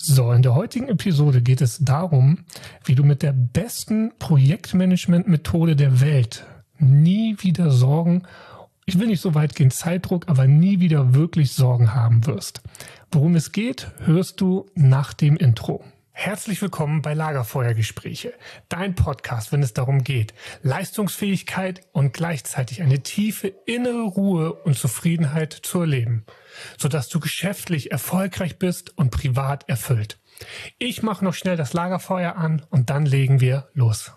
So, in der heutigen Episode geht es darum, wie du mit der besten Projektmanagement-Methode der Welt nie wieder Sorgen, ich will nicht so weit gehen, Zeitdruck, aber nie wieder wirklich Sorgen haben wirst. Worum es geht, hörst du nach dem Intro. Herzlich willkommen bei Lagerfeuergespräche, dein Podcast, wenn es darum geht, Leistungsfähigkeit und gleichzeitig eine tiefe innere Ruhe und Zufriedenheit zu erleben, sodass du geschäftlich erfolgreich bist und privat erfüllt. Ich mache noch schnell das Lagerfeuer an und dann legen wir los.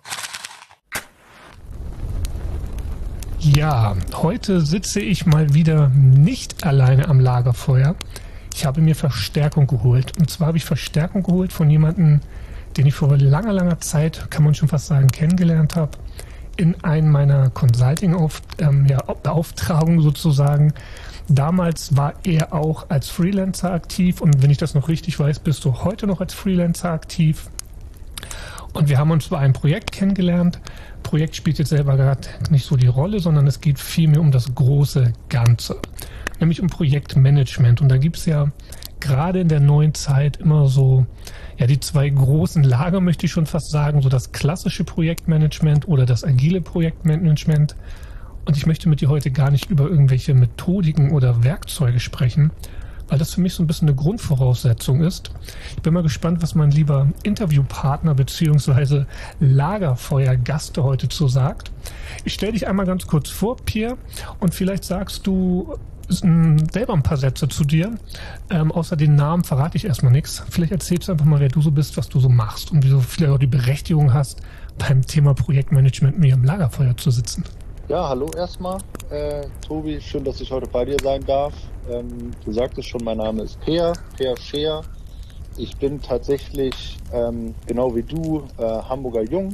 Ja, heute sitze ich mal wieder nicht alleine am Lagerfeuer. Ich habe mir Verstärkung geholt. Und zwar habe ich Verstärkung geholt von jemandem, den ich vor langer Zeit, kann man schon fast sagen, kennengelernt habe. In einem meiner Consulting-Beauftragungen sozusagen. Damals war er auch als Freelancer aktiv. Und wenn ich das noch richtig weiß, bist du heute noch als Freelancer aktiv. Und wir haben uns bei einem Projekt kennengelernt. Projekt spielt jetzt selber gerade nicht so die Rolle, sondern es geht vielmehr um das große Ganze. Nämlich um Projektmanagement. Und da gibt es ja gerade in der neuen Zeit immer so, ja, die zwei großen Lager, möchte ich schon fast sagen, so das klassische Projektmanagement oder das agile Projektmanagement. Und ich möchte mit dir heute gar nicht über irgendwelche Methodiken oder Werkzeuge sprechen, weil das für mich so ein bisschen eine Grundvoraussetzung ist. Ich bin mal gespannt, was mein lieber Interviewpartner bzw. Lagerfeuergast heute zu sagt. Ich stelle dich einmal ganz kurz vor, Pierre, und vielleicht sagst du selber ein paar Sätze zu dir. Außer den Namen verrate ich erstmal nichts. Vielleicht erzählst du einfach mal, wer du so bist, was du so machst und wieso vielleicht auch die Berechtigung hast, beim Thema Projektmanagement mit mir am Lagerfeuer zu sitzen. Ja, hallo erstmal, Tobi, schön, dass ich heute bei dir sein darf. Du sagtest schon, mein Name ist Per Scheer. Ich bin tatsächlich, genau wie du, Hamburger Jung.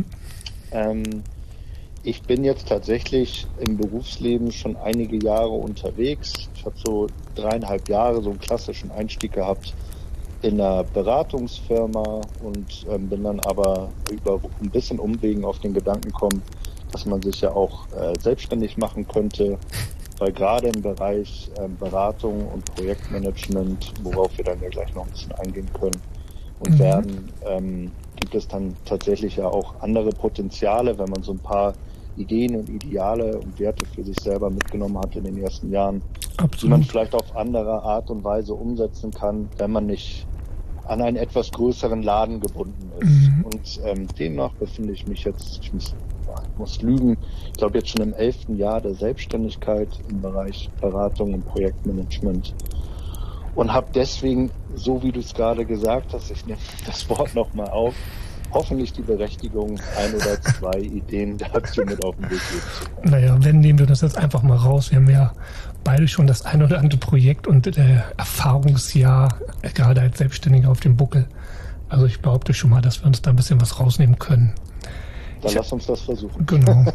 Ich bin jetzt tatsächlich im Berufsleben schon einige Jahre unterwegs. Ich habe so 3,5 Jahre so einen klassischen Einstieg gehabt in einer Beratungsfirma und bin dann aber über ein bisschen Umwegen auf den Gedanken gekommen, dass man sich ja auch selbstständig machen könnte, weil gerade im Bereich Beratung und Projektmanagement, worauf wir dann ja gleich noch ein bisschen eingehen können und werden, gibt es dann tatsächlich ja auch andere Potenziale, wenn man so ein paar Ideen und Ideale und Werte für sich selber mitgenommen hat in den ersten Jahren, die man vielleicht auf andere Art und Weise umsetzen kann, wenn man nicht an einen etwas größeren Laden gebunden ist. Und demnach befinde ich mich jetzt, ich muss lügen, ich glaube jetzt schon im 11. Jahr der Selbstständigkeit im Bereich Beratung und Projektmanagement und habe deswegen, so wie du es gerade gesagt hast, ich nehme das Wort nochmal auf, hoffentlich die Berechtigung, ein oder zwei Ideen dazu mit auf den Weg geben zu können. Naja, wenn nehmen wir das jetzt einfach mal raus. Wir haben ja beide schon das ein oder andere Projekt und Erfahrungsjahr gerade als Selbstständiger auf dem Buckel. Also ich behaupte schon mal, dass wir uns da ein bisschen was rausnehmen können. Dann lass uns das versuchen. Genau.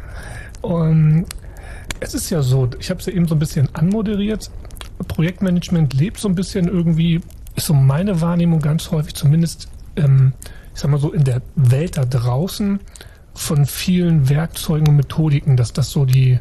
Und es ist ja so, ich habe es ja eben so ein bisschen anmoderiert. Projektmanagement lebt so ein bisschen irgendwie, ist so meine Wahrnehmung ganz häufig, zumindest ich sag mal so in der Welt da draußen, von vielen Werkzeugen und Methodiken, dass das so die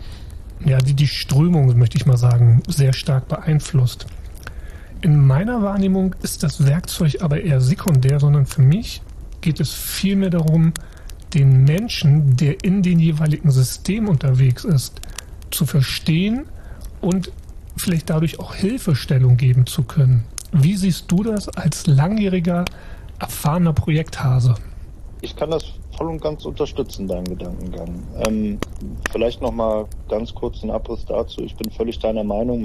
Strömung, möchte ich mal sagen, sehr stark beeinflusst. In meiner Wahrnehmung ist das Werkzeug aber eher sekundär, sondern für mich geht es vielmehr darum, den Menschen, der in den jeweiligen System unterwegs ist, zu verstehen und vielleicht dadurch auch Hilfestellung geben zu können. Wie siehst du das als langjähriger, erfahrener Projekthase? Ich kann das voll und ganz unterstützen, deinen Gedankengang. Vielleicht nochmal ganz kurz einen Abriss dazu. Ich bin völlig deiner Meinung,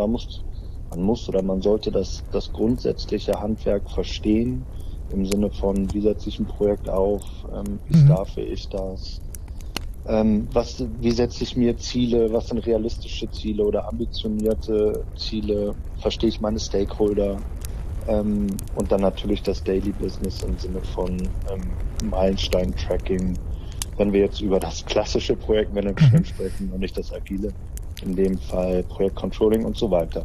man sollte das grundsätzliche Handwerk verstehen, im Sinne von, wie setze ich ein Projekt auf, wie staffe ich das, wie setze ich mir Ziele, was sind realistische Ziele oder ambitionierte Ziele, verstehe ich meine Stakeholder, und dann natürlich das Daily Business im Sinne von Meilenstein-Tracking, wenn wir jetzt über das klassische Projektmanagement sprechen und nicht das agile, in dem Fall Projektcontrolling und so weiter.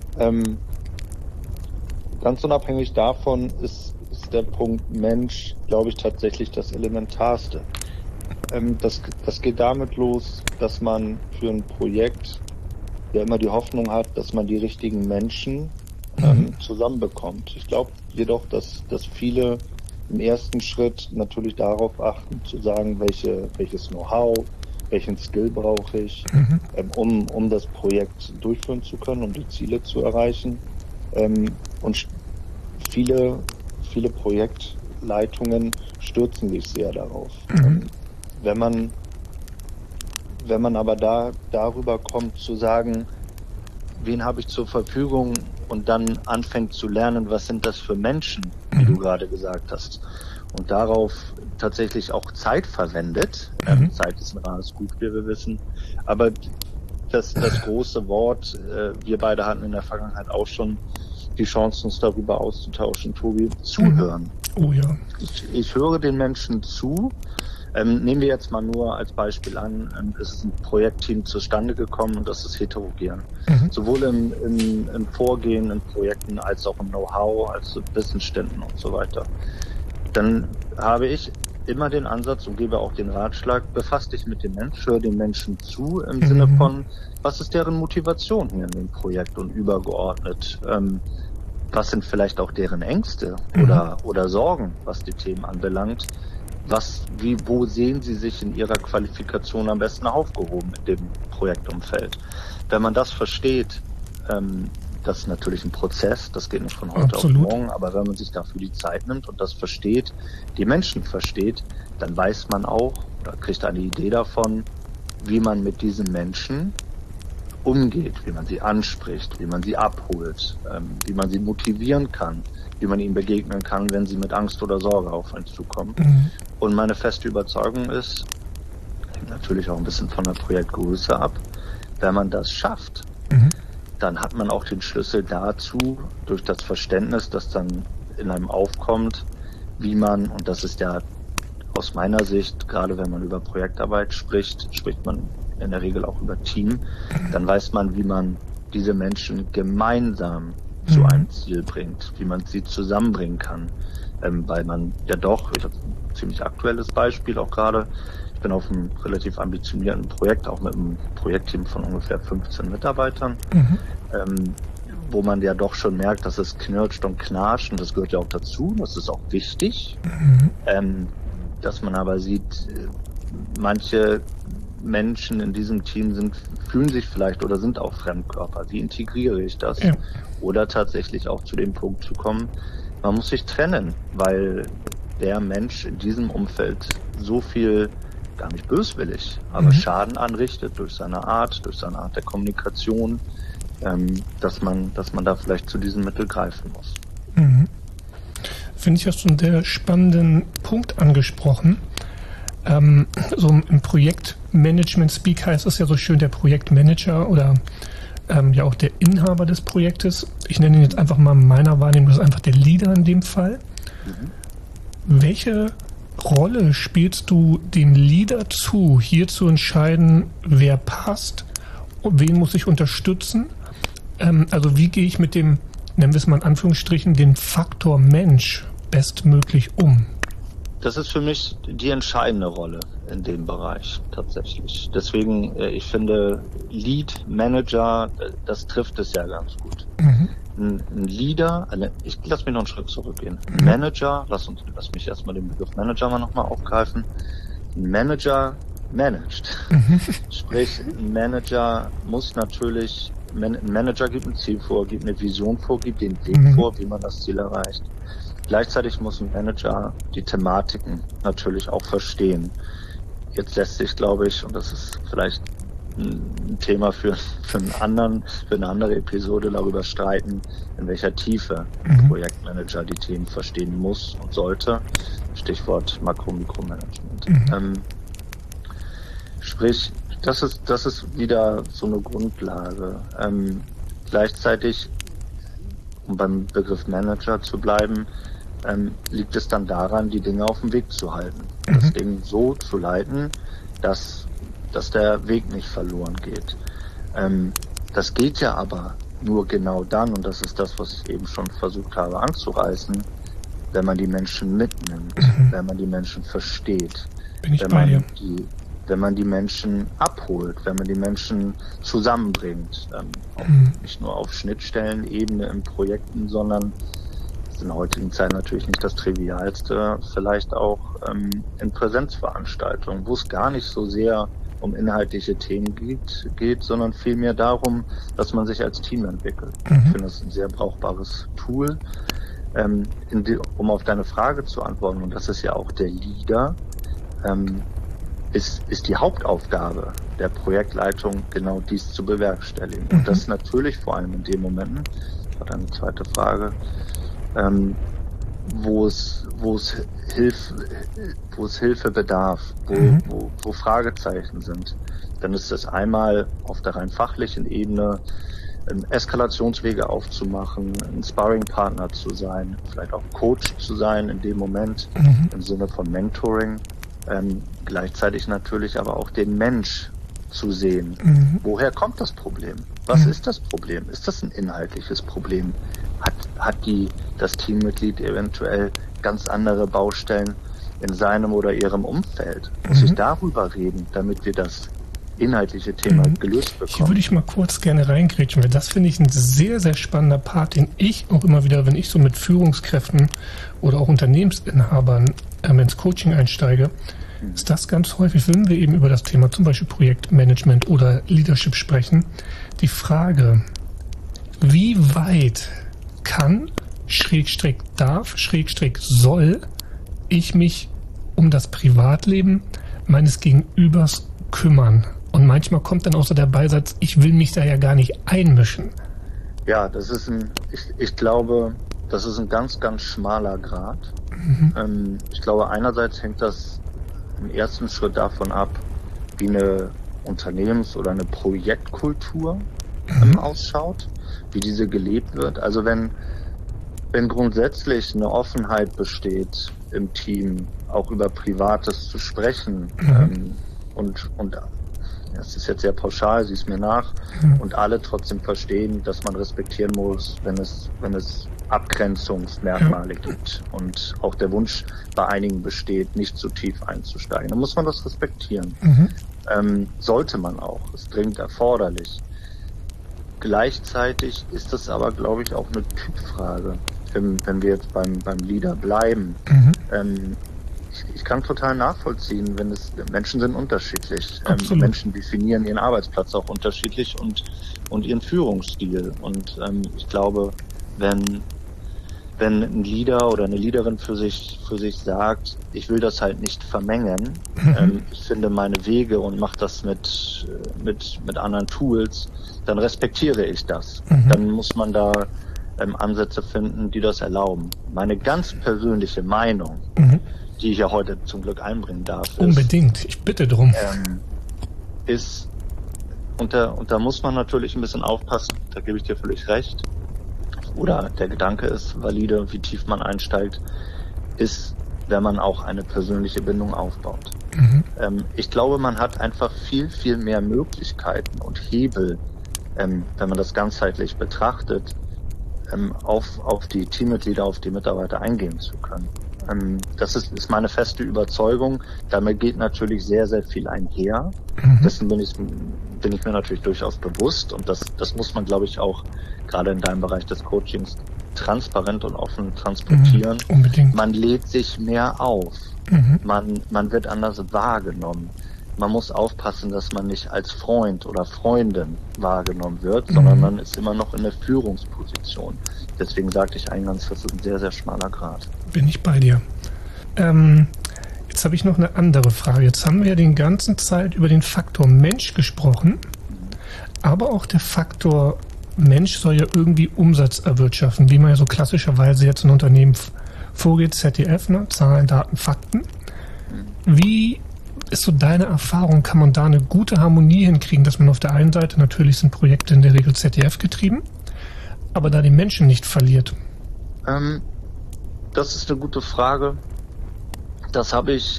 Ganz unabhängig davon ist der Punkt Mensch, glaube ich, tatsächlich das Elementarste. Das geht damit los, dass man für ein Projekt ja immer die Hoffnung hat, dass man die richtigen Menschen zusammenbekommt. Ich glaube jedoch, dass viele im ersten Schritt natürlich darauf achten, zu sagen, welches Know-how, welchen Skill brauche ich, um das Projekt durchführen zu können, um die Ziele zu erreichen. Und viele Projektleitungen stürzen sich sehr darauf. Wenn man aber darüber kommt zu sagen, wen habe ich zur Verfügung und dann anfängt zu lernen, was sind das für Menschen, wie du gerade gesagt hast, und darauf tatsächlich auch Zeit verwendet. Zeit ist ein rares Gut, wie wir wissen. Aber das große Wort, wir beide hatten in der Vergangenheit auch schon die Chance, uns darüber auszutauschen, Tobi, zuhören. Oh ja. Ich höre den Menschen zu. Nehmen wir jetzt mal nur als Beispiel an, es ist ein Projektteam zustande gekommen und das ist heterogen. Sowohl im Vorgehen, in Projekten, als auch im Know-how, als Wissensständen und so weiter. Dann habe ich immer den Ansatz und gebe auch den Ratschlag, befasst dich mit dem Mensch, hör den Menschen zu im Sinne von, was ist deren Motivation hier in dem Projekt und übergeordnet, was sind vielleicht auch deren Ängste oder Sorgen, was die Themen anbelangt, wo sehen sie sich in ihrer Qualifikation am besten aufgehoben in dem Projektumfeld. Wenn man das versteht, das ist natürlich ein Prozess, das geht nicht von heute auf morgen, aber wenn man sich dafür die Zeit nimmt und das versteht, die Menschen versteht, dann weiß man auch, oder kriegt eine Idee davon, wie man mit diesen Menschen umgeht, wie man sie anspricht, wie man sie abholt, wie man sie motivieren kann, wie man ihnen begegnen kann, wenn sie mit Angst oder Sorge auf einen zukommen. Und meine feste Überzeugung ist, hängt natürlich auch ein bisschen von der Projektgröße ab, wenn man das schafft, dann hat man auch den Schlüssel dazu, durch das Verständnis, das dann in einem aufkommt, wie man, und das ist ja aus meiner Sicht, gerade wenn man über Projektarbeit spricht man in der Regel auch über Team, dann weiß man, wie man diese Menschen gemeinsam zu einem Ziel bringt, wie man sie zusammenbringen kann, weil man ja doch, ich habe ein ziemlich aktuelles Beispiel auch gerade, ich bin auf einem relativ ambitionierten Projekt, auch mit einem Projektteam von ungefähr 15 Mitarbeitern, wo man ja doch schon merkt, dass es knirscht und knarscht und das gehört ja auch dazu, das ist auch wichtig, dass man aber sieht, manche Menschen in diesem Team fühlen sich vielleicht oder sind auch Fremdkörper. Wie integriere ich das? Ja. Oder tatsächlich auch zu dem Punkt zu kommen, man muss sich trennen, weil der Mensch in diesem Umfeld so viel, gar nicht böswillig, aber Schaden anrichtet durch seine Art der Kommunikation, dass man da vielleicht zu diesem Mittel greifen muss. Finde ich, hast du einen sehr spannenden Punkt angesprochen. So im Projektmanagement-Speak heißt es ja so schön, der Projektmanager oder ja auch der Inhaber des Projektes. Ich nenne ihn jetzt einfach mal in meiner Wahrnehmung, das ist einfach der Leader in dem Fall. Welche Rolle spielst du dem Leader zu, hier zu entscheiden, wer passt und wen muss ich unterstützen? Also wie gehe ich mit dem, nennen wir es mal in Anführungsstrichen, den Faktor Mensch bestmöglich um? Das ist für mich die entscheidende Rolle in dem Bereich tatsächlich. Deswegen, ich finde, Lead Manager, das trifft es ja ganz gut. Ein Leader, ich lass mich noch einen Schritt zurückgehen. Manager, lass mich erstmal den Begriff Manager mal nochmal aufgreifen. Ein Manager managt. Sprich, ein Manager muss natürlich, ein Manager gibt ein Ziel vor, gibt eine Vision vor, gibt den Weg vor, wie man das Ziel erreicht. Gleichzeitig muss ein Manager die Thematiken natürlich auch verstehen. Jetzt lässt sich, glaube ich, und das ist vielleicht ein Thema für eine andere Episode, darüber streiten, in welcher Tiefe ein Projektmanager die Themen verstehen muss und sollte. Stichwort Makro-Mikromanagement. Sprich, das ist wieder so eine Grundlage. Gleichzeitig, um beim Begriff Manager zu bleiben, liegt es dann daran, die Dinge auf dem Weg zu halten. Das Ding so zu leiten, dass der Weg nicht verloren geht. Das geht ja aber nur genau dann, und das ist das, was ich eben schon versucht habe anzureißen, wenn man die Menschen mitnimmt, wenn man die Menschen versteht, wenn man wenn man die Menschen abholt, wenn man die Menschen zusammenbringt. Auch nicht nur auf Schnittstellenebene in Projekten, sondern in der heutigen Zeit natürlich nicht das Trivialste, vielleicht auch in Präsenzveranstaltungen, wo es gar nicht so sehr um inhaltliche Themen geht, sondern vielmehr darum, dass man sich als Team entwickelt. Ich finde das ein sehr brauchbares Tool. Um auf deine Frage zu antworten, und das ist ja auch der Leader, ist die Hauptaufgabe der Projektleitung, genau dies zu bewerkstelligen. Und das natürlich vor allem in den Momenten, das war deine zweite Frage, wo es Hilfe bedarf, wo Fragezeichen sind. Dann ist es einmal auf der rein fachlichen Ebene, Eskalationswege aufzumachen, ein Sparringpartner zu sein, vielleicht auch Coach zu sein in dem Moment, im Sinne von Mentoring, gleichzeitig natürlich aber auch den Mensch zu sehen. Woher kommt das Problem? Was ist das Problem? Ist das ein inhaltliches Problem? Hat das Teammitglied eventuell ganz andere Baustellen in seinem oder ihrem Umfeld? Muss ich darüber reden, damit wir das inhaltliche Thema gelöst bekommen? Hier würde ich mal kurz gerne reingrätschen, weil das finde ich ein sehr, sehr spannender Part, den ich auch immer wieder, wenn ich so mit Führungskräften oder auch Unternehmensinhabern ins Coaching einsteige, ist das ganz häufig, wenn wir eben über das Thema zum Beispiel Projektmanagement oder Leadership sprechen, die Frage, wie weit kann, darf, soll ich mich um das Privatleben meines Gegenübers kümmern? Und manchmal kommt dann auch so der Beisatz, ich will mich da ja gar nicht einmischen. Ja, ich glaube, das ist ein ganz, ganz schmaler Grat. Ich glaube, einerseits hängt das im ersten Schritt davon ab, wie eine Unternehmens- oder eine Projektkultur ausschaut, wie diese gelebt wird. Also wenn grundsätzlich eine Offenheit besteht im Team, auch über Privates zu sprechen, und das ist jetzt sehr pauschal, sieh es mir nach, und alle trotzdem verstehen, dass man respektieren muss, wenn es Abgrenzungsmerkmale gibt und auch der Wunsch bei einigen besteht, nicht zu tief einzusteigen. Dann muss man das respektieren. Sollte man auch, ist dringend erforderlich. Gleichzeitig ist das aber, glaube ich, auch eine Typfrage, wenn wir jetzt beim Leader bleiben. Ich kann total nachvollziehen, Menschen sind unterschiedlich. Menschen definieren ihren Arbeitsplatz auch unterschiedlich und ihren Führungsstil. Und ich glaube, wenn ein Leader oder eine Leaderin für sich sagt, ich will das halt nicht vermengen, ich finde meine Wege und mache das mit anderen Tools, dann respektiere ich das. Dann muss man da Ansätze finden, die das erlauben. Meine ganz persönliche Meinung, die ich ja heute zum Glück einbringen darf, unbedingt, ich bitte drum, ist, und da muss man natürlich ein bisschen aufpassen, da gebe ich dir völlig recht, oder der Gedanke ist valide, wie tief man einsteigt, ist, wenn man auch eine persönliche Bindung aufbaut. Ich glaube, man hat einfach viel, viel mehr Möglichkeiten und Hebel, wenn man das ganzheitlich betrachtet, auf die Teammitglieder, auf die Mitarbeiter eingehen zu können. Das ist meine feste Überzeugung. Damit geht natürlich sehr, sehr viel einher. Dessen bin ich mir natürlich durchaus bewusst, und das muss man, glaube ich, auch gerade in deinem Bereich des Coachings transparent und offen transportieren. Unbedingt. Man lädt sich mehr auf. Man wird anders wahrgenommen. Man muss aufpassen, dass man nicht als Freund oder Freundin wahrgenommen wird, sondern man ist immer noch in der Führungsposition. Deswegen sagte ich eingangs, das ist ein sehr, sehr schmaler Grat. Bin ich bei dir. Jetzt habe ich noch eine andere Frage. Jetzt haben wir ja die ganze Zeit über den Faktor Mensch gesprochen, aber auch der Faktor Mensch soll ja irgendwie Umsatz erwirtschaften, wie man ja so klassischerweise jetzt in Unternehmen vorgeht, ZDF, ne? Zahlen, Daten, Fakten. Wie ist so deine Erfahrung? Kann man da eine gute Harmonie hinkriegen, dass man auf der einen Seite, natürlich sind Projekte in der Regel ZDF getrieben, aber da den Menschen nicht verliert? Das ist eine gute Frage. Das habe ich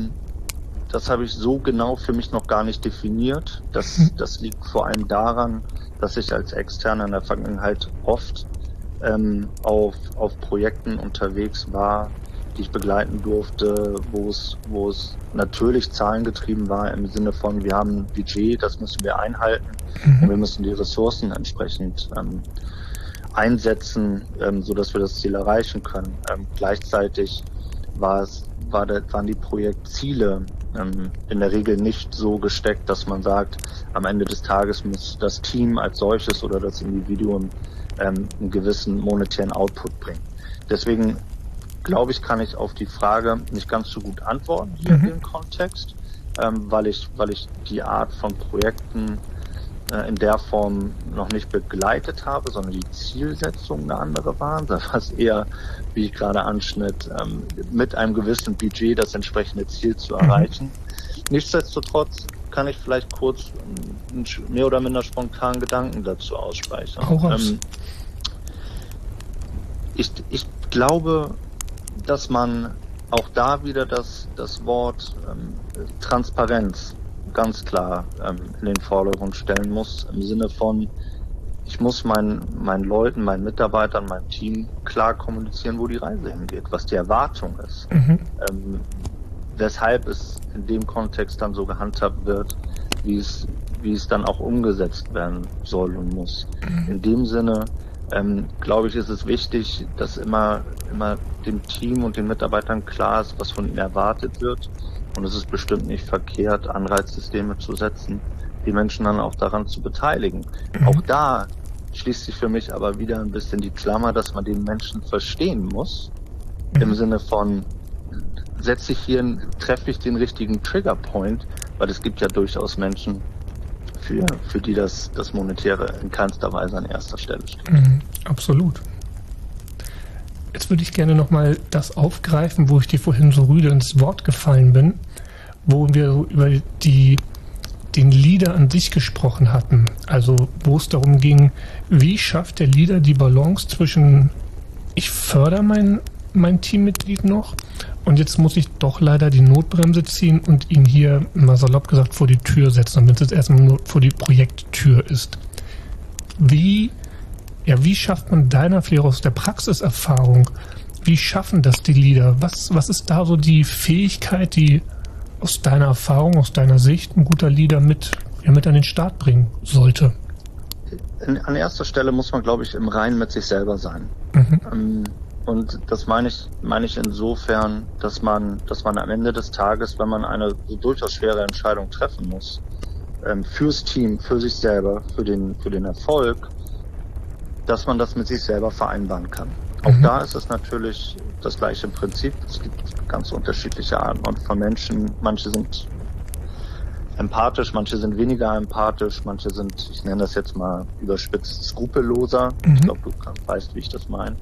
so genau für mich noch gar nicht definiert. Das liegt vor allem daran, dass ich als Externer in der Vergangenheit oft auf Projekten unterwegs war, die ich begleiten durfte, wo es natürlich zahlengetrieben war im Sinne von, wir haben ein Budget, das müssen wir einhalten und wir müssen die Ressourcen entsprechend einsetzen, so dass wir das Ziel erreichen können. Gleichzeitig waren die Projektziele in der Regel nicht so gesteckt, dass man sagt, am Ende des Tages muss das Team als solches oder das Individuum einen gewissen monetären Output bringen. Deswegen glaube ich, kann ich auf die Frage nicht ganz so gut antworten hier in dem Kontext, weil ich die Art von Projekten in der Form noch nicht begleitet habe, sondern die Zielsetzung eine andere waren. Da war es eher, wie ich gerade anschnitt, mit einem gewissen Budget das entsprechende Ziel zu erreichen. Nichtsdestotrotz kann ich vielleicht kurz einen mehr oder minder spontanen Gedanken dazu aussprechen. Ich glaube, dass man auch da wieder das Wort Transparenz ganz klar in den Vordergrund stellen muss, im Sinne von, ich muss meinen Leuten, meinen Mitarbeitern, meinem Team klar kommunizieren, wo die Reise hingeht, was die Erwartung ist. Weshalb es in dem Kontext dann so gehandhabt wird, wie es dann auch umgesetzt werden soll und muss. In dem Sinne, glaube ich, ist es wichtig, dass immer dem Team und den Mitarbeitern klar ist, was von ihnen erwartet wird. Und es ist bestimmt nicht verkehrt, Anreizsysteme zu setzen, die Menschen dann auch daran zu beteiligen. Auch da schließt sich für mich aber wieder ein bisschen die Klammer, dass man den Menschen verstehen muss, im Sinne von, treffe ich den richtigen Triggerpoint, weil es gibt ja durchaus Menschen, für die das Monetäre in keinster Weise an erster Stelle steht. Absolut. Jetzt würde ich gerne nochmal das aufgreifen, wo ich dir vorhin so rüde ins Wort gefallen bin, wo wir so über den Leader an sich gesprochen hatten. Also wo es darum ging, wie schafft der Leader die Balance zwischen ich fördere mein Teammitglied noch und jetzt muss ich doch leider die Notbremse ziehen und ihn hier, mal salopp gesagt, vor die Tür setzen, wenn es jetzt erstmal nur vor die Projekttür ist. Wie schafft man deiner vielleicht aus der Praxiserfahrung, wie schaffen das die Leader? Was ist da so die Fähigkeit, die aus deiner Erfahrung, aus deiner Sicht ein guter Leader mit an den Start bringen sollte? An erster Stelle muss man, glaube ich, im Reinen mit sich selber sein. Und das meine ich insofern, dass man am Ende des Tages, wenn man eine so durchaus schwere Entscheidung treffen muss, fürs Team, für sich selber, für den Erfolg, dass man das mit sich selber vereinbaren kann. Auch da ist es natürlich das gleiche Prinzip. Es gibt ganz unterschiedliche Arten von Menschen. Manche sind empathisch, manche sind weniger empathisch, manche sind, ich nenne das jetzt mal überspitzt, skrupelloser. Ich glaube, du weißt, wie ich das meine.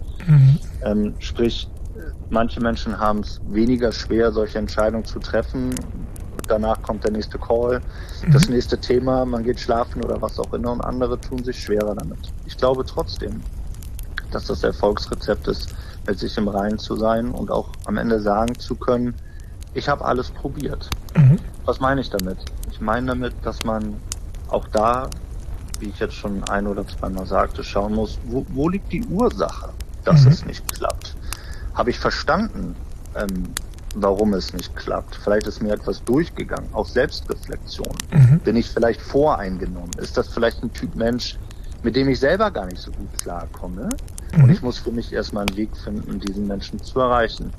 Sprich, manche Menschen haben es weniger schwer, solche Entscheidungen zu treffen. Danach kommt der nächste Call, das nächste Thema, man geht schlafen oder was auch immer und andere tun sich schwerer damit. Ich glaube trotzdem, dass das Erfolgsrezept ist, mit sich im Reinen zu sein und auch am Ende sagen zu können, ich habe alles probiert. Was meine ich damit? Ich meine damit, dass man auch da, wie ich jetzt schon ein oder zweimal sagte, schauen muss, wo liegt die Ursache, dass es nicht klappt? Habe ich verstanden, warum es nicht klappt? Vielleicht ist mir etwas durchgegangen, auch Selbstreflexion. Bin ich vielleicht voreingenommen? Ist das vielleicht ein Typ Mensch, mit dem ich selber gar nicht so gut klarkomme? Und ich muss für mich erstmal einen Weg finden, diesen Menschen zu erreichen.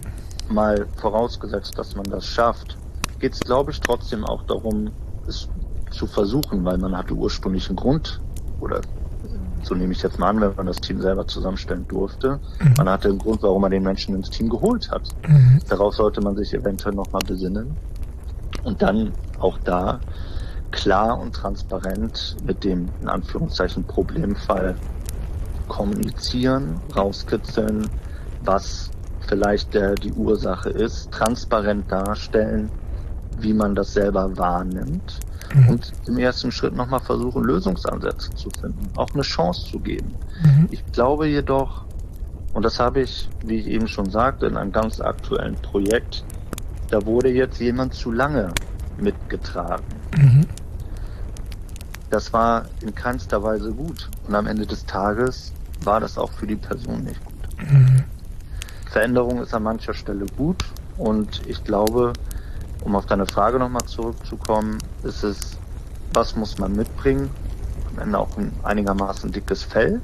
Mal vorausgesetzt, dass man das schafft, geht es, glaube ich, trotzdem auch darum, es zu versuchen, weil man hatte ursprünglich einen Grund, oder so nehme ich jetzt mal an, wenn man das Team selber zusammenstellen durfte, man hatte einen Grund, warum man den Menschen ins Team geholt hat. Darauf sollte man sich eventuell nochmal besinnen und dann auch da klar und transparent mit dem, in Anführungszeichen, Problemfall kommunizieren, rauskitzeln, was vielleicht die Ursache ist, transparent darstellen, wie man das selber wahrnimmt und im ersten Schritt nochmal versuchen, Lösungsansätze zu finden, auch eine Chance zu geben. Ich glaube jedoch, und das habe ich, wie ich eben schon sagte, in einem ganz aktuellen Projekt, da wurde jetzt jemand zu lange mitgetragen. Das war in keinster Weise gut und am Ende des Tages war das auch für die Person nicht gut. Veränderung ist an mancher Stelle gut und ich glaube, um auf deine Frage nochmal zurückzukommen, ist es, was muss man mitbringen? Am Ende auch ein einigermaßen dickes Fell,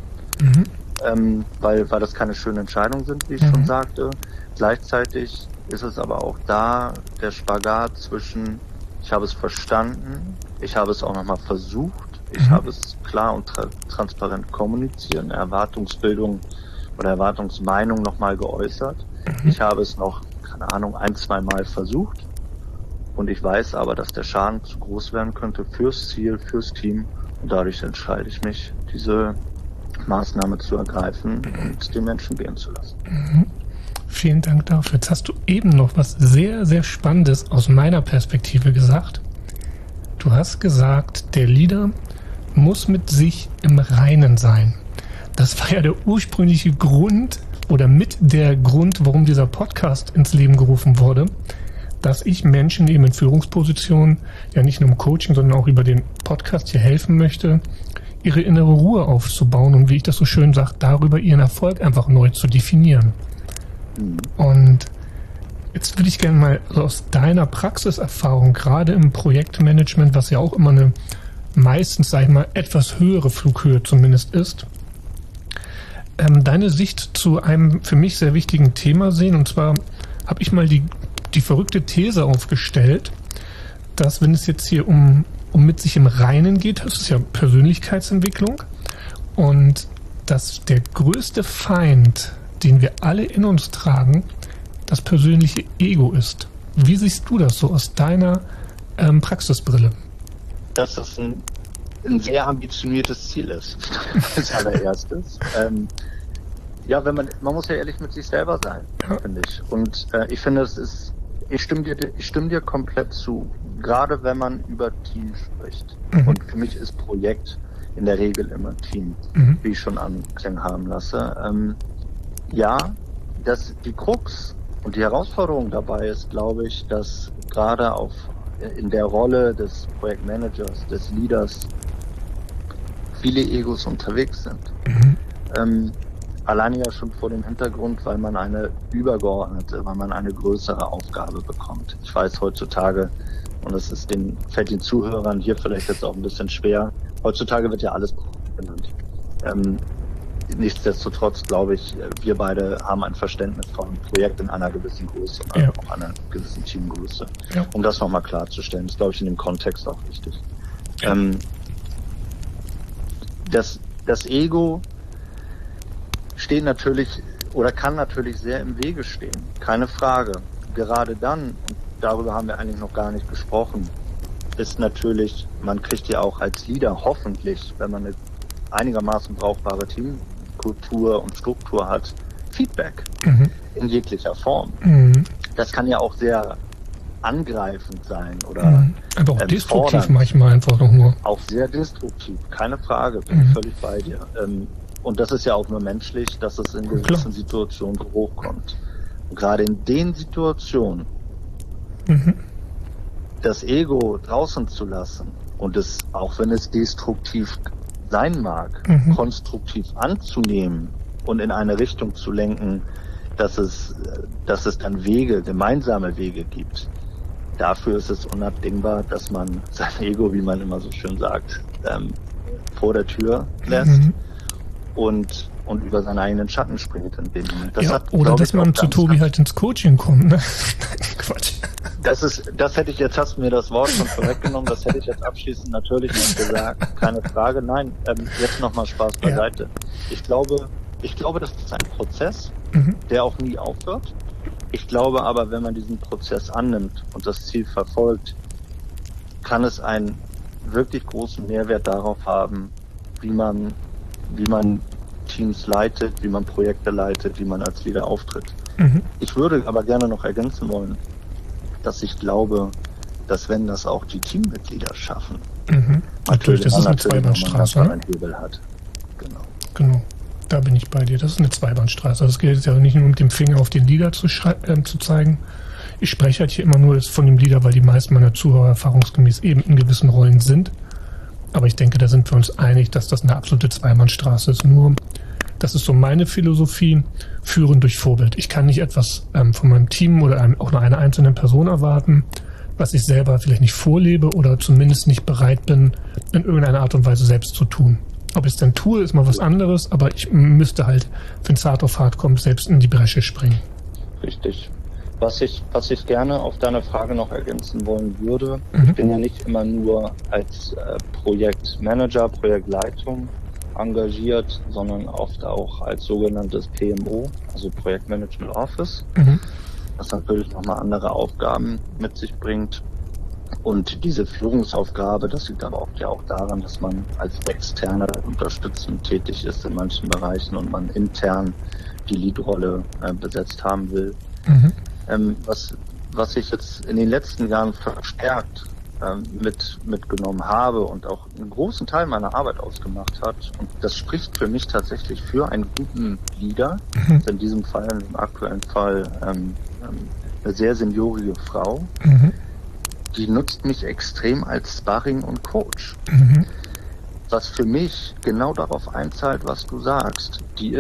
weil das keine schönen Entscheidungen sind, wie ich schon sagte. Gleichzeitig ist es aber auch da der Spagat zwischen, ich habe es verstanden, ich habe es auch nochmal versucht, ich habe es klar und transparent kommuniziert, eine Erwartungsbildung oder Erwartungsmeinung nochmal geäußert. Ich habe es noch, keine Ahnung, 1-2 Mal versucht und ich weiß aber, dass der Schaden zu groß werden könnte fürs Ziel, fürs Team und dadurch entscheide ich mich, diese Maßnahme zu ergreifen und den Menschen gehen zu lassen. Vielen Dank dafür. Jetzt hast du eben noch was sehr, sehr Spannendes aus meiner Perspektive gesagt. Du hast gesagt, der Leader muss mit sich im Reinen sein. Das war ja der ursprüngliche Grund oder mit der Grund, warum dieser Podcast ins Leben gerufen wurde, dass ich Menschen eben in Führungspositionen, ja nicht nur im Coaching, sondern auch über den Podcast hier helfen möchte, ihre innere Ruhe aufzubauen und wie ich das so schön sage, darüber ihren Erfolg einfach neu zu definieren. Und jetzt würde ich gerne mal aus deiner Praxiserfahrung, gerade im Projektmanagement, was ja auch immer eine meistens, sag ich mal, etwas höhere Flughöhe zumindest ist, deine Sicht zu einem für mich sehr wichtigen Thema sehen. Und zwar habe ich mal die verrückte These aufgestellt, dass wenn es jetzt hier um mit sich im Reinen geht, das ist ja Persönlichkeitsentwicklung, und dass der größte Feind, den wir alle in uns tragen, das persönliche Ego ist. Wie siehst du das so aus deiner Praxisbrille? Dass das ein sehr ambitioniertes Ziel ist, als allererstes. Ja, man muss ja ehrlich mit sich selber sein, finde ich. Und ich finde, ich stimme dir komplett zu. Gerade wenn man über Team spricht. Und für mich ist Projekt in der Regel immer Team, wie ich schon anklingen haben lasse. Ja, die Krux und die Herausforderung dabei ist, glaube ich, dass gerade in der Rolle des Projektmanagers, des Leaders, viele Egos unterwegs sind. Alleine ja schon vor dem Hintergrund, weil man eine größere Aufgabe bekommt. Ich weiß heutzutage, und das fällt den Zuhörern hier vielleicht jetzt auch ein bisschen schwer, heutzutage wird ja alles genannt. Nichtsdestotrotz glaube ich, wir beide haben ein Verständnis von einem Projekt in einer gewissen Größe und auch einer gewissen Teamgröße. Ja. Um das nochmal klarzustellen, ist, glaube ich, in dem Kontext auch wichtig. Ja. Das Ego steht natürlich oder kann natürlich sehr im Wege stehen. Keine Frage. Gerade dann, und darüber haben wir eigentlich noch gar nicht gesprochen, ist natürlich, man kriegt ja auch als Leader hoffentlich, wenn man eine einigermaßen brauchbare Teamkultur und Struktur hat, Feedback in jeglicher Form. Das kann ja auch sehr angreifend sein oder aber auch destruktiv manchmal einfach noch nur. Auch sehr destruktiv, keine Frage, bin ich völlig bei dir. Und das ist ja auch nur menschlich, dass es in gewissen Situationen hochkommt. Und gerade in den Situationen das Ego draußen zu lassen und es, auch wenn es destruktiv sein mag, konstruktiv anzunehmen und in eine Richtung zu lenken, dass es dann gemeinsame Wege gibt. Dafür ist es unabdingbar, dass man sein Ego, wie man immer so schön sagt, vor der Tür lässt und über seinen eigenen Schatten springt in dem Moment. Oder dass man zu Tobi halt ins Coaching kommt. Ne? Quatsch. Das hätte ich, jetzt hast du mir das Wort schon vorweggenommen, das hätte ich jetzt abschließend natürlich nicht gesagt. Keine Frage. Nein, jetzt nochmal Spaß beiseite. Ich glaube, das ist ein Prozess, der auch nie aufhört. Ich glaube aber, wenn man diesen Prozess annimmt und das Ziel verfolgt, kann es einen wirklich großen Mehrwert darauf haben, wie man Teams leitet, wie man Projekte leitet, wie man als Leader auftritt. Ich würde aber gerne noch ergänzen wollen, dass ich glaube, dass wenn das auch die Teammitglieder schaffen, natürlich, das ist eine Zweibahnstraße, einen Hebel hat. Genau. Da bin ich bei dir. Das ist eine Zweibahnstraße. Also es geht jetzt ja nicht nur mit dem Finger auf den Leader zu zeigen. Ich spreche halt hier immer nur von dem Leader, weil die meisten meiner Zuhörer erfahrungsgemäß eben in gewissen Rollen sind. Aber ich denke, da sind wir uns einig, dass das eine absolute Zweibahnstraße ist. Nur das ist so meine Philosophie, führen durch Vorbild. Ich kann nicht etwas von meinem Team oder auch nur einer einzelnen Person erwarten, was ich selber vielleicht nicht vorlebe oder zumindest nicht bereit bin, in irgendeiner Art und Weise selbst zu tun. Ob ich es dann tue, ist mal was anderes, aber ich müsste halt, wenn es hart auf hart kommt, selbst in die Bresche springen. Richtig. Was ich gerne auf deine Frage noch ergänzen wollen würde, ich bin ja nicht immer nur als Projektmanager, Projektleitung engagiert, sondern oft auch als sogenanntes PMO, also Projektmanagement Office, was natürlich nochmal andere Aufgaben mit sich bringt. Und diese Führungsaufgabe, das liegt aber oft ja auch daran, dass man als Externer unterstützend tätig ist in manchen Bereichen und man intern die Leadrolle besetzt haben will. Was ich jetzt in den letzten Jahren verstärkt mitgenommen habe und auch einen großen Teil meiner Arbeit ausgemacht hat, und das spricht für mich tatsächlich für einen guten Leader, in diesem Fall, im aktuellen Fall eine sehr seniorige Frau, die nutzt mich extrem als Sparring und Coach. Was für mich genau darauf einzahlt, was du sagst.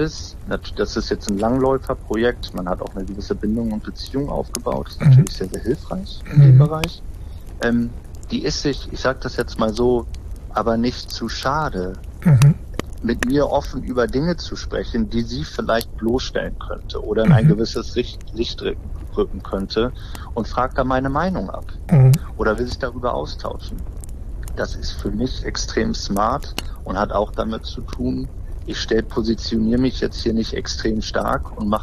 Das ist jetzt ein Langläuferprojekt, man hat auch eine gewisse Bindung und Beziehung aufgebaut, das ist natürlich sehr, sehr hilfreich in dem Bereich. Die ist sich, ich sage das jetzt mal so, aber nicht zu schade, mit mir offen über Dinge zu sprechen, die sie vielleicht bloßstellen könnte oder in ein gewisses Licht rücken könnte, und fragt da meine Meinung ab oder will sich darüber austauschen. Das ist für mich extrem smart und hat auch damit zu tun, ich positioniere mich jetzt hier nicht extrem stark und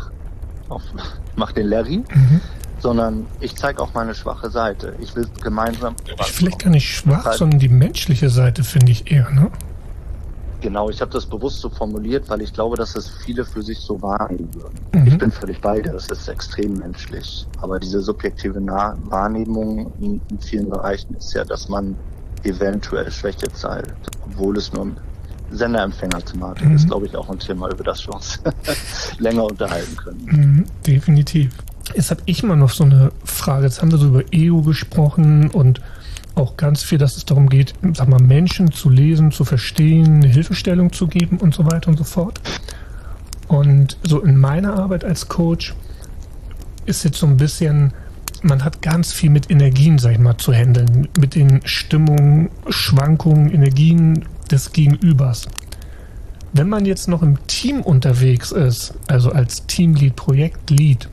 mach den Larry, sondern ich zeige auch meine schwache Seite. Ich will gemeinsam... Vielleicht gar nicht schwach, sondern die menschliche Seite, finde ich eher, ne? Genau, ich habe das bewusst so formuliert, weil ich glaube, dass es viele für sich so wahrnehmen würden. Ich bin völlig bei dir, das ist extrem menschlich. Aber diese subjektive Wahrnehmung in vielen Bereichen ist ja, dass man eventuell Schwäche zeigt, obwohl es nur Sender-Empfänger-Thematik ist, glaube ich, auch ein Thema, über das wir uns länger unterhalten können. Definitiv. Jetzt habe ich mal noch so eine Frage. Jetzt haben wir so über Ego gesprochen und auch ganz viel, dass es darum geht, sag mal, Menschen zu lesen, zu verstehen, eine Hilfestellung zu geben und so weiter und so fort. Und so in meiner Arbeit als Coach ist jetzt so ein bisschen, man hat ganz viel mit Energien, sag ich mal, zu handeln, mit den Stimmungen, Schwankungen, Energien des Gegenübers. Wenn man jetzt noch im Team unterwegs ist, also als Teamlead, Projektlead,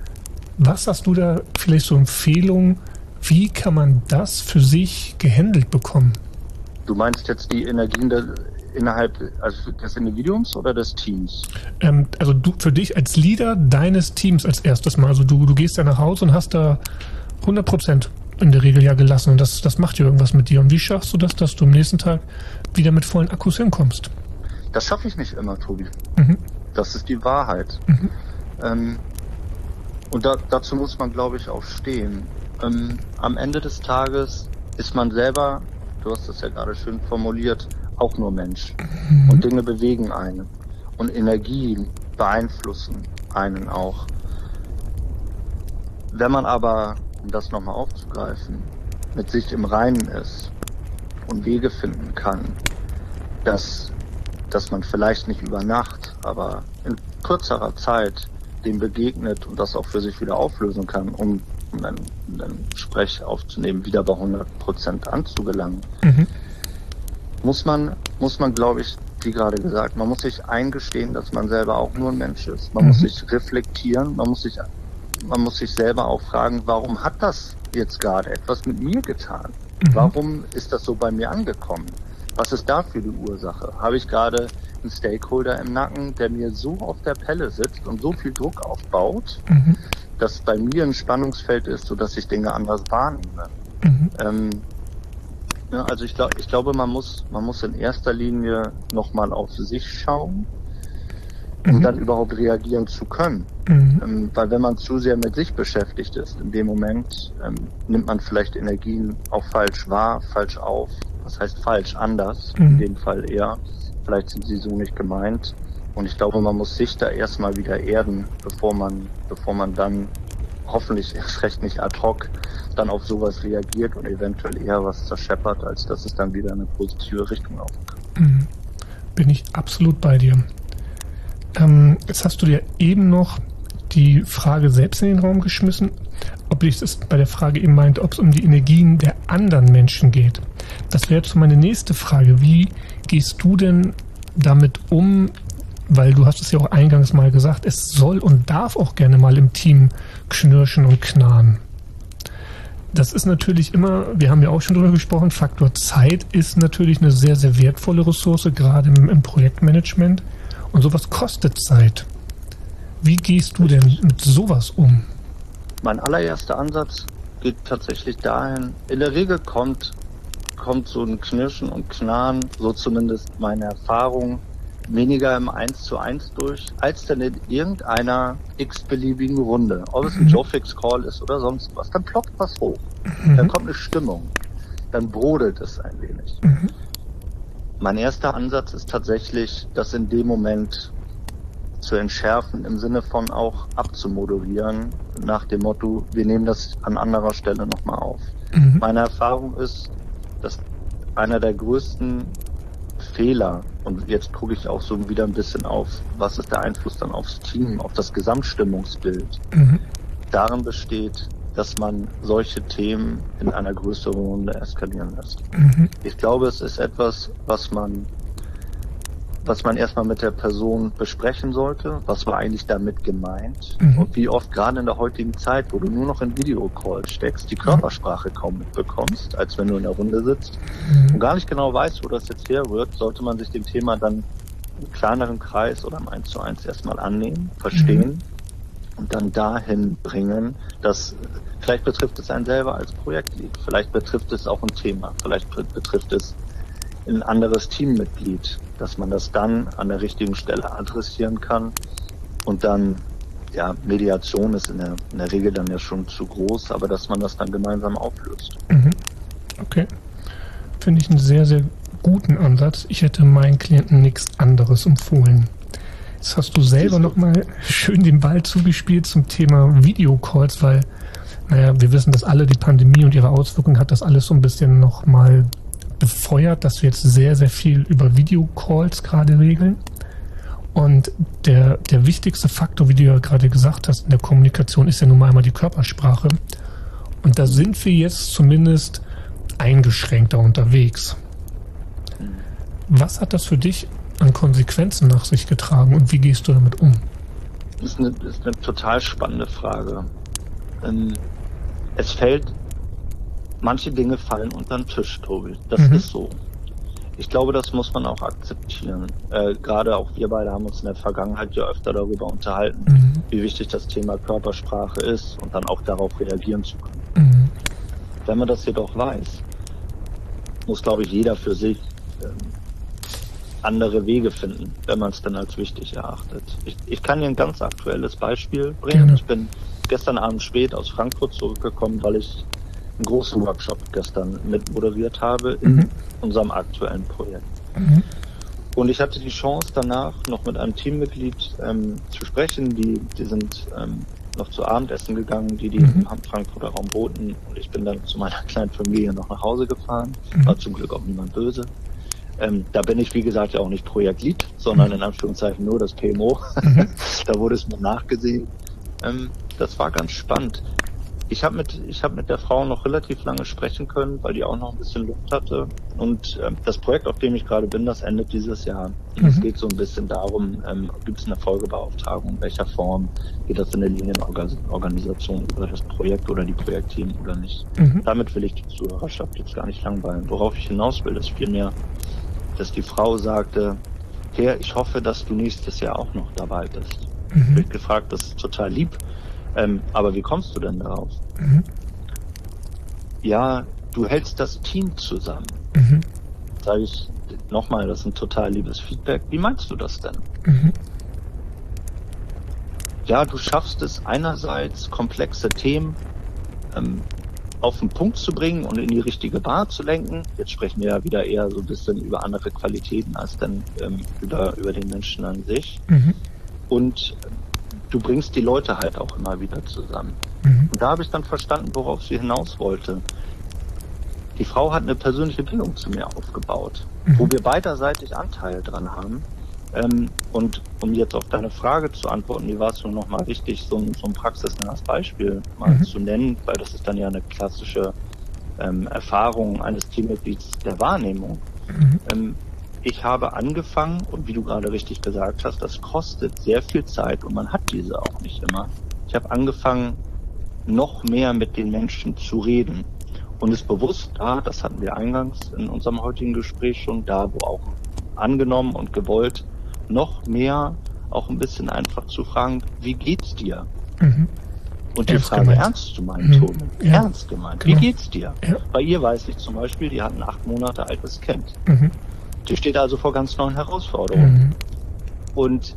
was hast du da vielleicht so Empfehlungen, wie kann man das für sich gehandelt bekommen? Du meinst jetzt die Energien innerhalb des Individuums oder des Teams? Also du für dich als Leader deines Teams als erstes Mal. Also du gehst ja nach Hause und hast da 100% in der Regel ja gelassen und das macht ja irgendwas mit dir. Und wie schaffst du das, dass du am nächsten Tag wieder mit vollen Akkus hinkommst? Das schaffe ich nicht immer, Tobi. Das ist die Wahrheit. Und dazu muss man, glaube ich, auch stehen. Am Ende des Tages ist man selber, du hast das ja gerade schön formuliert, auch nur Mensch. Und Dinge bewegen einen. Und Energien beeinflussen einen auch. Wenn man aber, um das nochmal aufzugreifen, mit sich im Reinen ist und Wege finden kann, dass man vielleicht nicht über Nacht, aber in kürzerer Zeit dem begegnet und das auch für sich wieder auflösen kann, um einen Sprech aufzunehmen, wieder bei 100% anzugelangen, muss man, glaube ich, wie gerade gesagt, man muss sich eingestehen, dass man selber auch nur ein Mensch ist. Man muss sich reflektieren, man muss sich selber auch fragen, warum hat das jetzt gerade etwas mit mir getan? Warum ist das so bei mir angekommen? Was ist dafür die Ursache? Habe ich gerade einen Stakeholder im Nacken, der mir so auf der Pelle sitzt und so viel Druck aufbaut, dass bei mir ein Spannungsfeld ist, sodass ich Dinge anders wahrnehme? Also ich glaube, man muss in erster Linie nochmal auf sich schauen, um dann überhaupt reagieren zu können. Weil wenn man zu sehr mit sich beschäftigt ist, in dem Moment nimmt man vielleicht Energien auch falsch wahr, falsch auf. Das heißt falsch, anders, in dem Fall eher. Vielleicht sind sie so nicht gemeint. Und ich glaube, man muss sich da erstmal wieder erden, bevor man dann hoffentlich erst recht nicht ad hoc dann auf sowas reagiert und eventuell eher was zerscheppert, als dass es dann wieder in eine positive Richtung laufen kann. Bin ich absolut bei dir. Jetzt hast du dir eben noch die Frage selbst in den Raum geschmissen, ob ich es bei der Frage eben meinte, ob es um die Energien der anderen Menschen geht. Das wäre jetzt so meine nächste Frage. Wie gehst du denn damit um? Weil du hast es ja auch eingangs mal gesagt, es soll und darf auch gerne mal im Team knirschen und knarren. Das ist natürlich immer, wir haben ja auch schon drüber gesprochen, Faktor Zeit ist natürlich eine sehr, sehr wertvolle Ressource, gerade im Projektmanagement. Und sowas kostet Zeit. Wie gehst du denn mit sowas um? Mein allererster Ansatz geht tatsächlich dahin, in der Regel kommt so ein Knirschen und Knarren, so zumindest meine Erfahrung, weniger im 1:1 durch, als dann in irgendeiner x-beliebigen Runde. Ob es ein Joe-Fix-Call ist oder sonst was, dann ploppt was hoch. Dann kommt eine Stimmung. Dann brodelt es ein wenig. Mein erster Ansatz ist tatsächlich, das in dem Moment zu entschärfen, im Sinne von auch abzumoderieren, nach dem Motto, wir nehmen das an anderer Stelle nochmal auf. Meine Erfahrung ist, dass einer der größten Fehler, und jetzt gucke ich auch so wieder ein bisschen auf, was ist der Einfluss dann aufs Team, auf das Gesamtstimmungsbild, darin besteht, dass man solche Themen in einer größeren Runde eskalieren lässt. Ich glaube, es ist etwas, was man erstmal mit der Person besprechen sollte. Was war eigentlich damit gemeint? Und wie oft gerade in der heutigen Zeit, wo du nur noch in Videocall steckst, die Körpersprache kaum mitbekommst, als wenn du in der Runde sitzt und gar nicht genau weißt, wo das jetzt herrührt, sollte man sich dem Thema dann im kleineren Kreis oder im 1:1 erstmal annehmen, verstehen und dann dahin bringen, dass vielleicht betrifft es einen selber als Projektlead, vielleicht betrifft es auch ein Thema, vielleicht betrifft es ein anderes Teammitglied, dass man das dann an der richtigen Stelle adressieren kann und dann, ja, Mediation ist in der Regel dann ja schon zu groß, aber dass man das dann gemeinsam auflöst. Okay. Finde ich einen sehr, sehr guten Ansatz. Ich hätte meinen Klienten nichts anderes empfohlen. Jetzt hast du selber nochmal schön den Ball zugespielt zum Thema Videocalls, weil, naja, wir wissen, dass alle die Pandemie und ihre Auswirkungen hat das alles so ein bisschen nochmal befeuert, dass wir jetzt sehr, sehr viel über Videocalls gerade regeln. Und der wichtigste Faktor, wie du ja gerade gesagt hast, in der Kommunikation ist ja nun mal einmal die Körpersprache. Und da sind wir jetzt zumindest eingeschränkter unterwegs. Was hat das für dich an Konsequenzen nach sich getragen und wie gehst du damit um? Das ist eine total spannende Frage. Manche Dinge fallen unter den Tisch, Tobi. Das ist so. Ich glaube, das muss man auch akzeptieren. Gerade auch wir beide haben uns in der Vergangenheit ja öfter darüber unterhalten, wie wichtig das Thema Körpersprache ist und dann auch darauf reagieren zu können. Wenn man das jedoch weiß, muss, glaube ich, jeder für sich andere Wege finden, wenn man es dann als wichtig erachtet. Ich kann dir ein ganz aktuelles Beispiel bringen. Ich bin gestern Abend spät aus Frankfurt zurückgekommen, weil ich einen großen Workshop gestern mit moderiert habe in unserem aktuellen Projekt. Und ich hatte die Chance danach noch mit einem Teammitglied zu sprechen, die sind noch zu Abendessen gegangen, die im Frankfurter Raum boten, und ich bin dann zu meiner kleinen Familie noch nach Hause gefahren, war zum Glück auch niemand böse. Da bin ich, wie gesagt, ja auch nicht Projektlead, sondern in Anführungszeichen nur das PMO. Da wurde es mir nachgesehen. Das war ganz spannend. Ich habe mit der Frau noch relativ lange sprechen können, weil die auch noch ein bisschen Luft hatte. Und das Projekt, auf dem ich gerade bin, das endet dieses Jahr. Und es geht so ein bisschen darum, gibt es eine Folgebeauftragung, in welcher Form geht das in der Linienorganisation über das Projekt oder die Projektteam oder nicht. Damit will ich die Zuhörerschaft jetzt gar nicht langweilen. Worauf ich hinaus will, ist vielmehr, dass die Frau sagte, Herr, ich hoffe, dass du nächstes Jahr auch noch dabei bist. Ich bin gefragt, das ist total lieb. Aber wie kommst du denn darauf? Ja, du hältst das Team zusammen. Sage ich nochmal, das ist ein total liebes Feedback. Wie meinst du das denn? Ja, du schaffst es einerseits, komplexe Themen auf den Punkt zu bringen und in die richtige Bahn zu lenken. Jetzt sprechen wir ja wieder eher so ein bisschen über andere Qualitäten als dann über den Menschen an sich. Und du bringst die Leute halt auch immer wieder zusammen. Und da habe ich dann verstanden, worauf sie hinaus wollte. Die Frau hat eine persönliche Bindung zu mir aufgebaut, wo wir beiderseitig Anteil dran haben. Und um jetzt auf deine Frage zu antworten, wie war es nun nochmal richtig, so ein praxisnahes Beispiel mal zu nennen, weil das ist dann ja eine klassische Erfahrung eines Teammitglieds der Wahrnehmung. Ich habe angefangen, und wie du gerade richtig gesagt hast, das kostet sehr viel Zeit und man hat diese auch nicht immer. Ich habe angefangen, noch mehr mit den Menschen zu reden und ist bewusst da, das hatten wir eingangs in unserem heutigen Gespräch schon, da wo auch angenommen und gewollt, noch mehr auch ein bisschen einfach zu fragen, wie geht's dir? Und die Frage ernst zu meinen, Tobi. Ja. Ernst gemeint. Genau. Wie geht's dir? Ja. Bei ihr weiß ich zum Beispiel, die hat ein 8 Monate altes Kind. Die steht also vor ganz neuen Herausforderungen. Und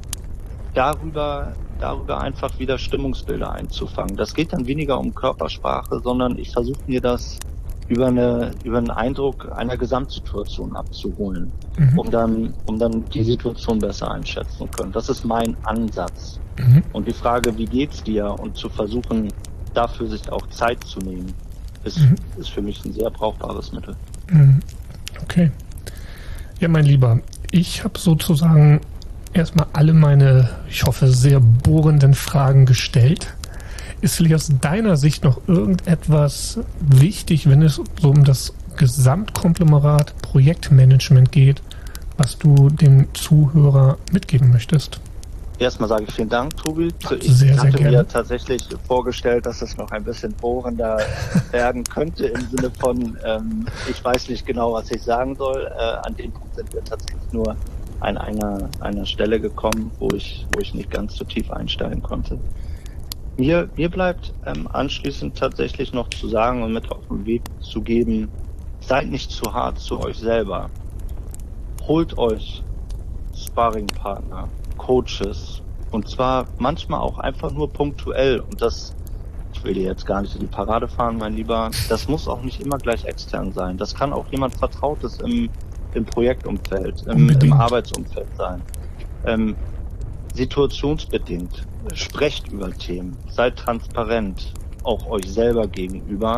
darüber einfach wieder Stimmungsbilder einzufangen. Das geht dann weniger um Körpersprache, sondern ich versuche mir das über einen Eindruck einer Gesamtsituation abzuholen, um dann die Situation besser einschätzen zu können. Das ist mein Ansatz. Und die Frage, wie geht's dir? Und zu versuchen, dafür sich auch Zeit zu nehmen, ist für mich ein sehr brauchbares Mittel. Okay. Ja, mein Lieber, ich habe sozusagen erstmal alle meine, ich hoffe, sehr bohrenden Fragen gestellt. Ist vielleicht aus deiner Sicht noch irgendetwas wichtig, wenn es so um das Gesamtkonglomerat Projektmanagement geht, was du dem Zuhörer mitgeben möchtest? Erstmal sage ich vielen Dank, Tobi. Ich hatte mir tatsächlich vorgestellt, dass es noch ein bisschen bohrender werden könnte im Sinne von, ich weiß nicht genau, was ich sagen soll. An dem Punkt sind wir tatsächlich nur an einer Stelle gekommen, wo ich nicht ganz so tief einsteigen konnte. Mir bleibt anschließend tatsächlich noch zu sagen und mit auf den Weg zu geben, seid nicht zu hart zu euch selber. Holt euch Sparringpartner, Coaches, und zwar manchmal auch einfach nur punktuell. Und das, ich will dir jetzt gar nicht in die Parade fahren, mein Lieber, das muss auch nicht immer gleich extern sein. Das kann auch jemand Vertrautes im Projektumfeld, im Arbeitsumfeld sein. Situationsbedingt. Sprecht über Themen. Seid transparent, auch euch selber gegenüber.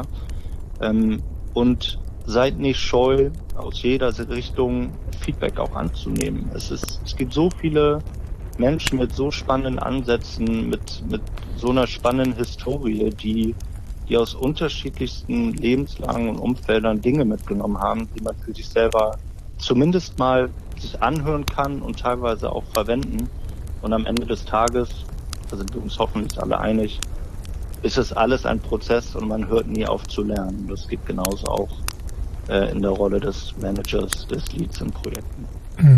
Und seid nicht scheu, aus jeder Richtung Feedback auch anzunehmen. Es gibt so viele Menschen mit so spannenden Ansätzen, mit so einer spannenden Historie, die aus unterschiedlichsten Lebenslagen und Umfeldern Dinge mitgenommen haben, die man für sich selber zumindest mal sich anhören kann und teilweise auch verwenden. Und am Ende des Tages, da sind wir uns hoffentlich alle einig, ist es alles ein Prozess und man hört nie auf zu lernen. Das geht genauso auch in der Rolle des Managers, des Leads in Projekten.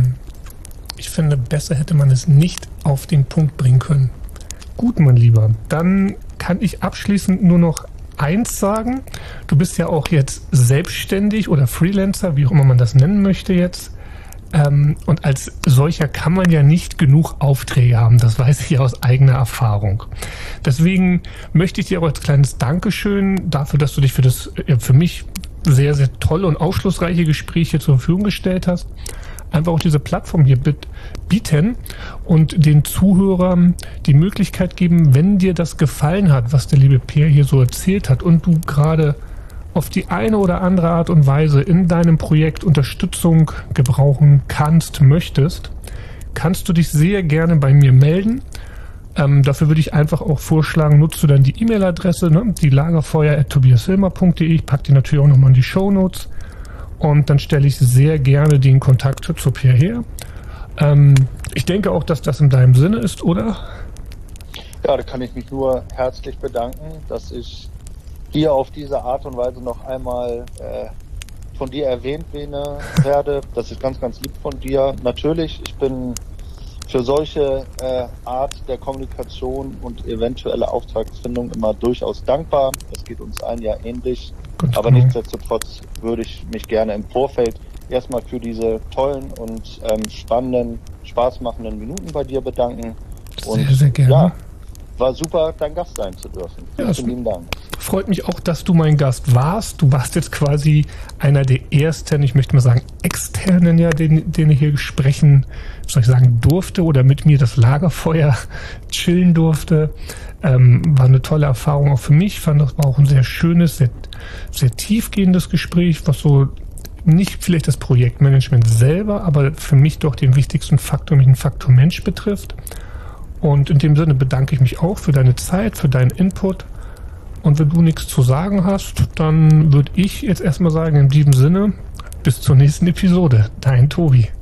Ich finde, besser hätte man es nicht auf den Punkt bringen können. Gut, mein Lieber, dann kann ich abschließend nur noch eins sagen. Du bist ja auch jetzt selbstständig oder Freelancer, wie auch immer man das nennen möchte jetzt. Und als solcher kann man ja nicht genug Aufträge haben. Das weiß ich ja aus eigener Erfahrung. Deswegen möchte ich dir auch als kleines Dankeschön dafür, dass du dich für mich sehr, sehr tolle und aufschlussreiche Gespräche zur Verfügung gestellt hast, einfach auch diese Plattform hier bieten und den Zuhörern die Möglichkeit geben, wenn dir das gefallen hat, was der liebe Peer hier so erzählt hat und du gerade auf die eine oder andere Art und Weise in deinem Projekt Unterstützung gebrauchen möchtest, kannst du dich sehr gerne bei mir melden. Dafür würde ich einfach auch vorschlagen, nutzt du dann die E-Mail-Adresse, die lagerfeuer@tobiashilmer.de. Ich packe die natürlich auch nochmal in die Shownotes. Und dann stelle ich sehr gerne den Kontakt zu Peer her. Ich denke auch, dass das in deinem Sinne ist, oder? Ja, da kann ich mich nur herzlich bedanken, dass ich hier auf diese Art und Weise noch einmal von dir erwähnt werde. Das ist ganz, ganz lieb von dir. Natürlich, ich bin für solche Art der Kommunikation und eventuelle Auftragsfindung immer durchaus dankbar. Das geht uns allen ja ähnlich. Ganz aber genau. Nichtsdestotrotz würde ich mich gerne im Vorfeld erstmal für diese tollen und spannenden, spaßmachenden Minuten bei dir bedanken. Und sehr, sehr gerne. Ja, war super, dein Gast sein zu dürfen. Ja, vielen lieben Dank. Freut mich auch, dass du mein Gast warst. Du warst jetzt quasi einer der ersten, ich möchte mal sagen, externen, ja, den ich hier sprechen, soll ich sagen, durfte oder mit mir das Lagerfeuer chillen durfte. War eine tolle Erfahrung auch für mich. Fand, das war auch ein sehr schönes, sehr, sehr tiefgehendes Gespräch, was so nicht vielleicht das Projektmanagement selber, aber für mich doch den wichtigsten Faktor, nämlich den Faktor Mensch betrifft. Und in dem Sinne bedanke ich mich auch für deine Zeit, für deinen Input. Und wenn du nichts zu sagen hast, dann würde ich jetzt erstmal sagen, in diesem Sinne, bis zur nächsten Episode. Dein Tobi.